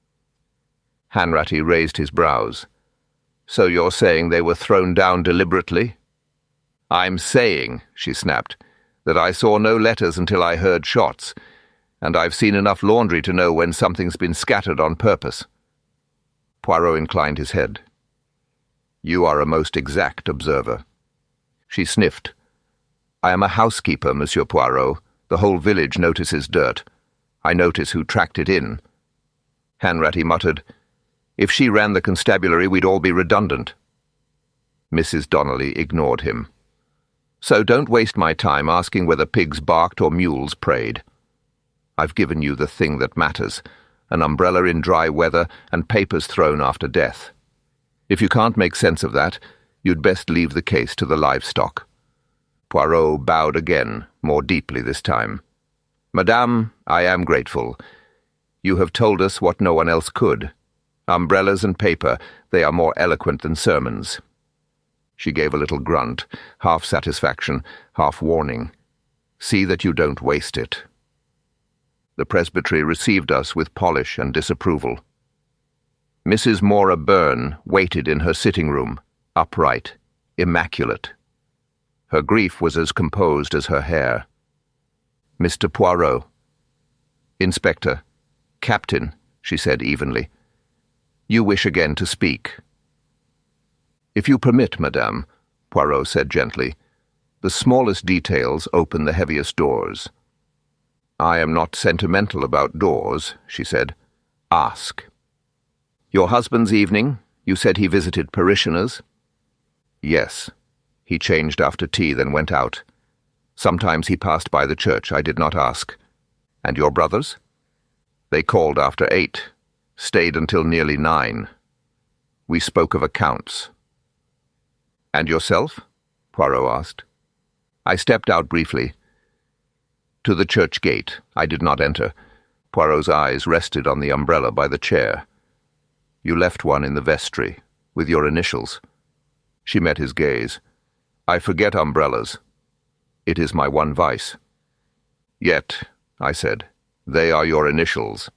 Hanratty raised his brows. So you're saying they were thrown down deliberately? I'm saying, she snapped, that I saw no letters until I heard shots, and I've seen enough laundry to know when something's been scattered on purpose. Poirot inclined his head. You are a most exact observer. She sniffed. I am a housekeeper, Monsieur Poirot. The whole village notices dirt. I notice who tracked it in. Hanratty muttered, If she ran the constabulary, we'd all be redundant. Missus Donnelly ignored him. So don't waste my time asking whether pigs barked or mules prayed. I've given you the thing that matters, an umbrella in dry weather and papers thrown after death. If you can't make sense of that, you'd best leave the case to the livestock. Poirot bowed again, more deeply this time. Madame, I am grateful. You have told us what no one else could. Umbrellas and paper, they are more eloquent than sermons. She gave a little grunt, half satisfaction, half warning. See that you don't waste it. The presbytery received us with polish and disapproval. Missus Mora Byrne waited in her sitting room, upright, immaculate. Her grief was as composed as her hair. Mister Poirot. Inspector. Captain, she said evenly. You wish again to speak. If you permit, madame, Poirot said gently, the smallest details open the heaviest doors. I am not sentimental about doors, she said. Ask. Your husband's evening, you said he visited parishioners? Yes. He changed after tea, then went out. Sometimes he passed by the church. I did not ask. And your brothers? They called after eight, stayed until nearly nine. We spoke of accounts. And yourself? Poirot asked. I stepped out briefly. To the church gate. I did not enter. Poirot's eyes rested on the umbrella by the chair. You left one in the vestry, with your initials. She met his gaze. I forget umbrellas. It is my one vice. Yet, I said, they are your initials.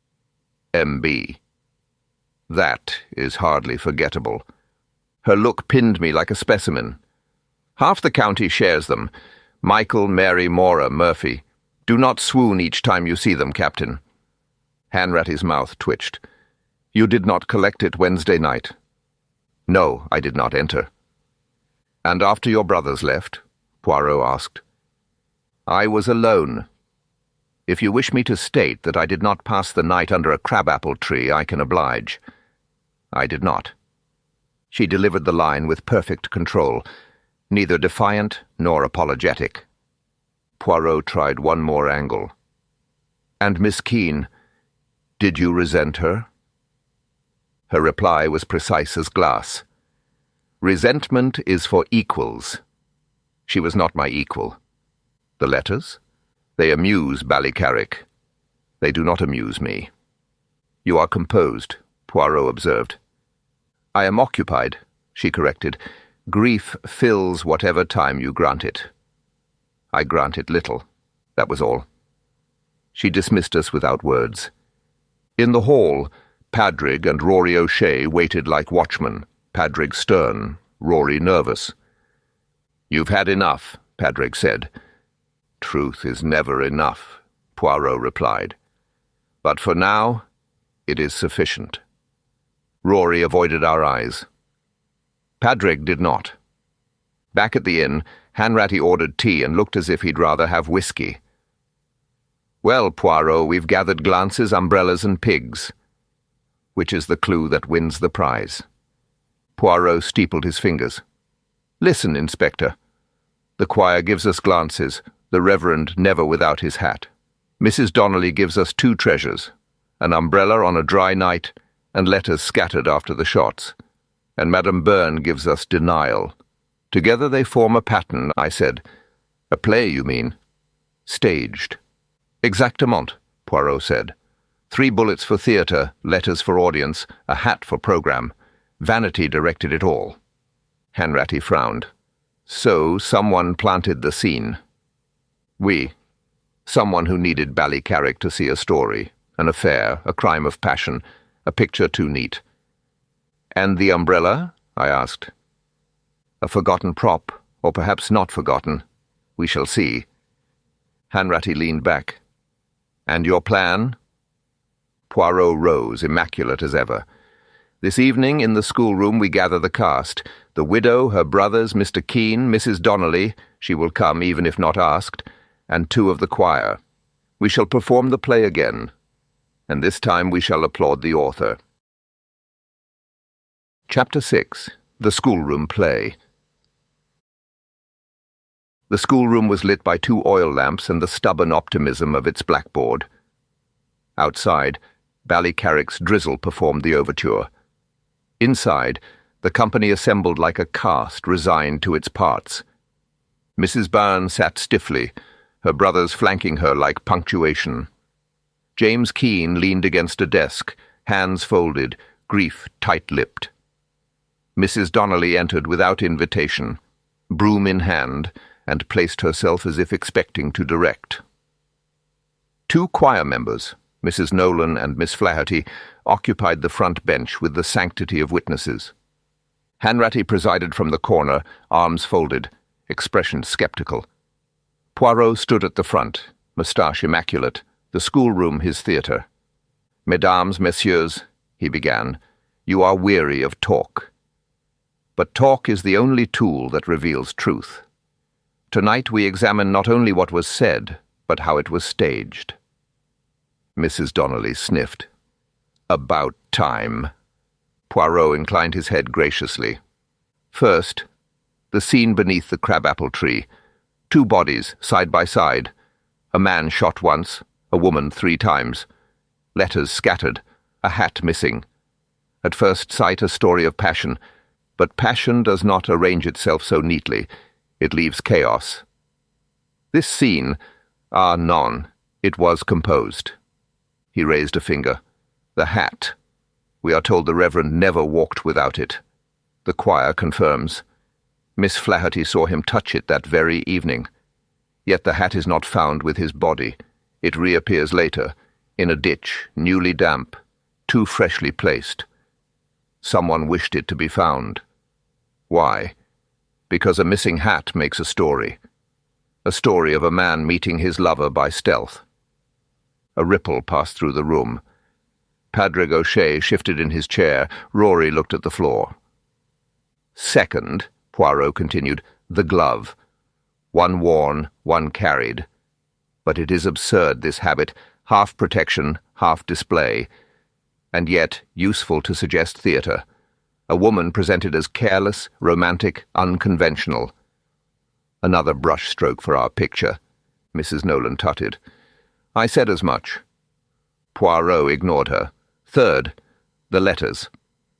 M B. That is hardly forgettable. Her look pinned me like a specimen. Half the county shares them. Michael, Mary, Mora, Murphy. Do not swoon each time you see them, Captain. Hanratty's mouth twitched. You did not collect it Wednesday night. No, I did not enter. And after your brothers left? Poirot asked. I was alone. If you wish me to state that I did not pass the night under a crabapple tree, I can oblige. I did not. She delivered the line with perfect control, neither defiant nor apologetic. Poirot tried one more angle. And Miss Keene, did you resent her? Her reply was precise as glass. Resentment is for equals. She was not my equal. The letters? They amuse Ballycarrick. They do not amuse me. You are composed, Poirot observed. I am occupied, she corrected. Grief fills whatever time you grant it. I grant it little. That was all. She dismissed us without words. In the hall, Padrig and Rory O'Shea waited like watchmen, Padrig stern, Rory nervous. You've had enough, Padrig said. Truth is never enough, Poirot replied. But for now, it is sufficient. Rory avoided our eyes. Padrig did not. Back at the inn, Hanratty ordered tea and looked as if he'd rather have whiskey. Well, Poirot, we've gathered glances, umbrellas, and pigs. Which is the clue that wins the prize? Poirot steepled his fingers. Listen, Inspector. The choir gives us glances, the Reverend never without his hat. Missus Donnelly gives us two treasures, an umbrella on a dry night, and letters scattered after the shots. And Madame Byrne gives us denial. Together they form a pattern, I said. A play, you mean? Staged. Exactement, Poirot said. Three bullets for theatre, letters for audience, a hat for programme. Vanity directed it all. Hanratty frowned. So someone planted the scene. We. Someone who needed Ballycarrick to see a story, an affair, a crime of passion, a picture too neat. And the umbrella? I asked. A forgotten prop, or perhaps not forgotten. We shall see. Hanratty leaned back. And your plan? Poirot rose, immaculate as ever. This evening, in the schoolroom, we gather the cast. The widow, her brothers, Mister Keene, Missus Donnelly, she will come even if not asked, and two of the choir. We shall perform the play again, and this time we shall applaud the author. Chapter six. The Schoolroom Play. The schoolroom was lit by two oil lamps and the stubborn optimism of its blackboard. Outside, Ballycarrick's drizzle performed the overture. Inside, the company assembled like a cast resigned to its parts. Missus Byrne sat stiffly, her brothers flanking her like punctuation. James Keene leaned against a desk, hands folded, grief tight-lipped. Missus Donnelly entered without invitation, broom in hand, and placed herself as if expecting to direct. Two choir members, Missus Nolan and Miss Flaherty, occupied the front bench with the sanctity of witnesses. Hanratty presided from the corner, arms folded, expression sceptical. Poirot stood at the front, moustache immaculate, the schoolroom his theatre. Mesdames, messieurs, he began, you are weary of talk. But talk is the only tool that reveals truth. Tonight we examine not only what was said, but how it was staged. Missus Donnelly sniffed. About time. Poirot inclined his head graciously. First, the scene beneath the crabapple tree. Two bodies, side by side. A man shot once, a woman three times. Letters scattered, a hat missing. At first sight, a story of passion, but passion does not arrange itself so neatly. It leaves chaos. This scene, ah non, it was composed. He raised a finger. The hat. We are told the Reverend never walked without it. The choir confirms. Miss Flaherty saw him touch it that very evening. Yet the hat is not found with his body. It reappears later, in a ditch, newly damp, too freshly placed. Someone wished it to be found. Why? Because a missing hat makes a story. A story of a man meeting his lover by stealth. A ripple passed through the room. Padraig O'Shea shifted in his chair. Rory looked at the floor. Second, Poirot continued, the glove. One worn, one carried. But it is absurd, this habit, half protection, half display, and yet useful to suggest theatre. A woman presented as careless, romantic, unconventional. Another brush-stroke for our picture, Missus Nolan tutted. I said as much. Poirot ignored her. Third, the letters.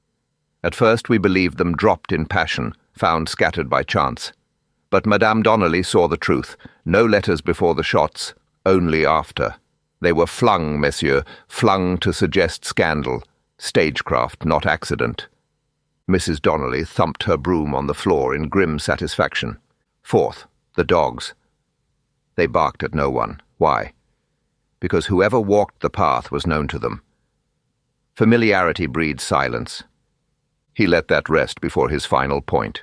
At first we believed them dropped in passion, found scattered by chance. But Madame Donnelly saw the truth. No letters before the shots, only after. They were flung, messieurs, flung to suggest scandal. Stagecraft, not accident. Missus Donnelly thumped her broom on the floor in grim satisfaction. Fourth, the dogs. They barked at no one. Why? Because whoever walked the path was known to them. Familiarity breeds silence. He let that rest before his final point.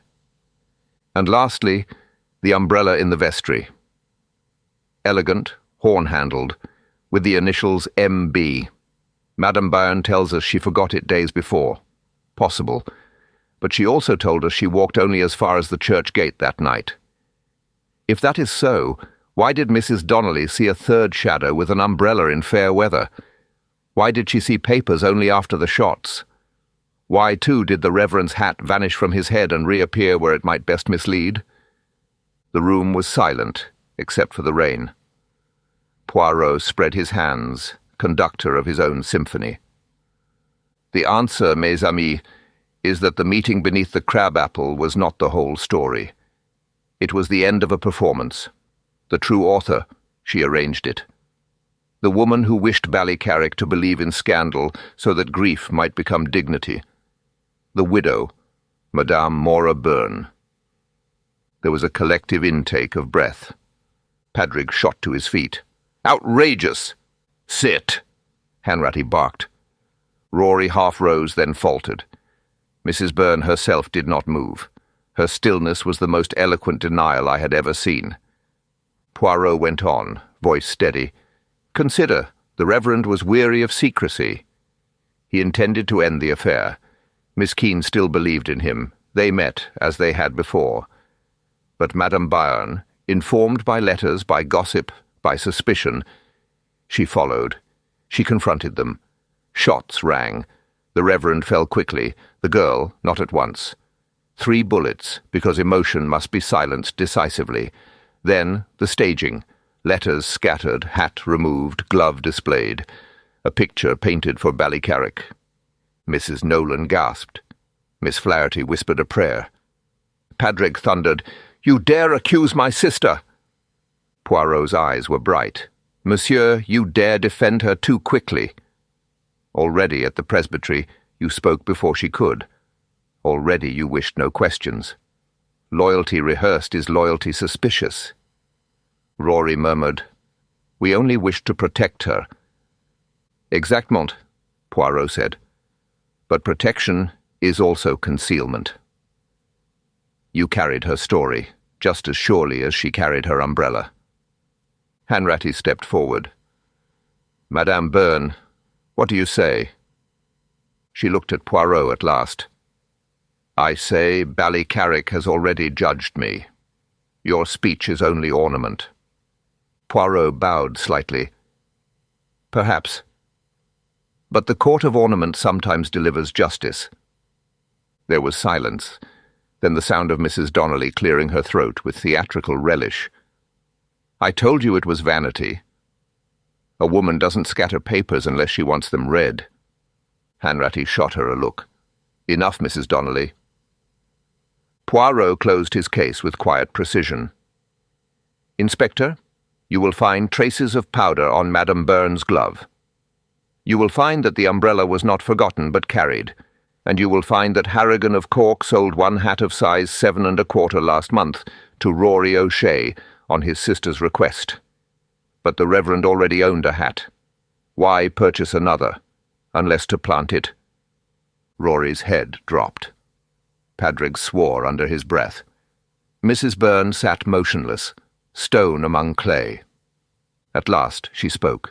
And lastly, the umbrella in the vestry. Elegant, horn-handled, with the initials M B. Madame Byrne tells us she forgot it days before. Possible. But she also told us she walked only as far as the church gate that night. If that is so, why did Missus Donnelly see a third shadow with an umbrella in fair weather? Why did she see papers only after the shots? Why, too, did the Reverend's hat vanish from his head and reappear where it might best mislead? The room was silent, except for the rain. Poirot spread his hands, conductor of his own symphony. The answer, mes amis, is that the meeting beneath the crab-apple was not the whole story. It was the end of a performance. The true author, she arranged it. The woman who wished Ballycarrick to believe in scandal so that grief might become dignity. The widow, Madame Mora Byrne. There was a collective intake of breath. Padraig shot to his feet. Outrageous! Sit! Hanratty barked. Rory half rose, then faltered. Missus Byrne herself did not move. Her stillness was the most eloquent denial I had ever seen. Poirot went on, voice steady. Consider, the Reverend was weary of secrecy. He intended to end the affair. Miss Keene still believed in him. They met, as they had before. But Madame Byrne, informed by letters, by gossip, by suspicion, she followed. She confronted them. Shots rang. The Reverend fell quickly, the girl not at once. Three bullets, because emotion must be silenced decisively. Then the staging. Letters scattered, hat removed, glove displayed. A picture painted for Ballycarrick. Missus Nolan gasped. Miss Flaherty whispered a prayer. Padraig thundered, "You dare accuse my sister!" Poirot's eyes were bright. "Monsieur, you dare defend her too quickly. Already at the presbytery, you spoke before she could. Already you wished no questions. Loyalty rehearsed is loyalty suspicious." Rory murmured, "We only wished to protect her." "Exactement," Poirot said. "But protection is also concealment." You carried her story, just as surely as she carried her umbrella. Hanratty stepped forward. "Madame Byrne, what do you say?" She looked at Poirot at last. "I say Ballycarrick has already judged me. Your speech is only ornament." Poirot bowed slightly. Perhaps. But the Court of Ornament sometimes delivers justice. There was silence, then the sound of Missus Donnelly clearing her throat with theatrical relish. I told you it was vanity. A woman doesn't scatter papers unless she wants them read. Hanratty shot her a look. Enough, Missus Donnelly. Poirot closed his case with quiet precision. Inspector, you will find traces of powder on Madame Burns' glove. You will find that the umbrella was not forgotten but carried, and you will find that Harrigan of Cork sold one hat of size seven and a quarter last month to Rory O'Shea on his sister's request. But the Reverend already owned a hat. Why purchase another, unless to plant it? Rory's head dropped. Padraig swore under his breath. Missus Burns sat motionless, stone among clay. At last she spoke.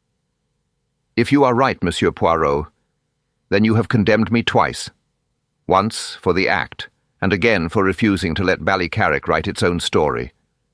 If you are right, Monsieur Poirot, then you have condemned me twice. Once for the act, and again for refusing to let Ballycarrick write its own story.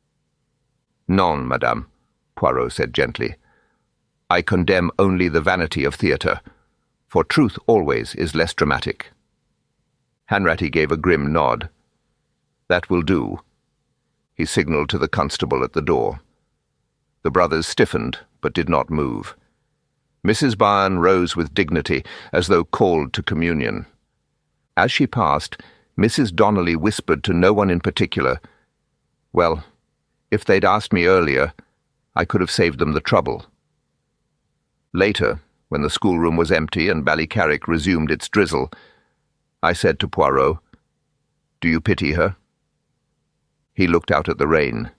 Non, madame, Poirot said gently. I condemn only the vanity of theatre, for truth always is less dramatic. Hanratty gave a grim nod. That will do. He signalled to the constable at the door. The brothers stiffened, but did not move. Missus Byrne rose with dignity, as though called to communion. As she passed, Missus Donnelly whispered to no one in particular, "Well, if they'd asked me earlier, I could have saved them the trouble." Later, when the schoolroom was empty and Ballycarrick resumed its drizzle, I said to Poirot, "Do you pity her?" He looked out at the rain.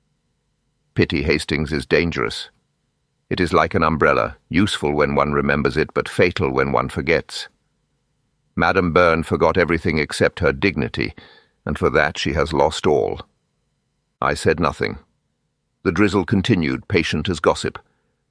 Pity Hastings is dangerous. It is like an umbrella, useful when one remembers it, but fatal when one forgets. Madame Byrne forgot everything except her dignity, and for that she has lost all. I said nothing. The drizzle continued, patient as gossip.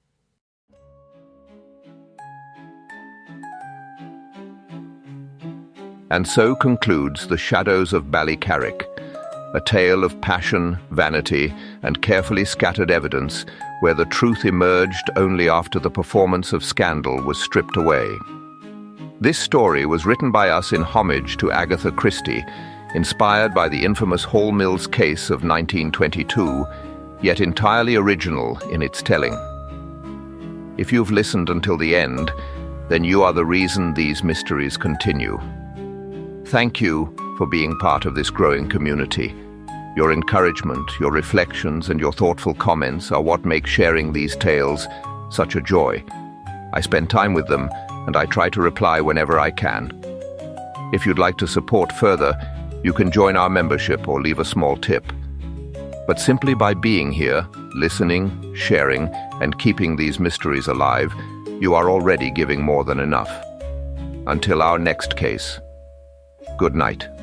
And so concludes The Shadows of Ballycarrick, a tale of passion, vanity, and carefully scattered evidence where the truth emerged only after the performance of scandal was stripped away. This story was written by us in homage to Agatha Christie, inspired by the infamous Hall Mills case of nineteen twenty-two, yet entirely original in its telling. If you've listened until the end, then you are the reason these mysteries continue. Thank you for being part of this growing community. Your encouragement, your reflections, and your thoughtful comments are what make sharing these tales such a joy. I spend time with them, and I try to reply whenever I can. If you'd like to support further, you can join our membership or leave a small tip. But simply by being here, listening, sharing, and keeping these mysteries alive, you are already giving more than enough. Until our next case, good night.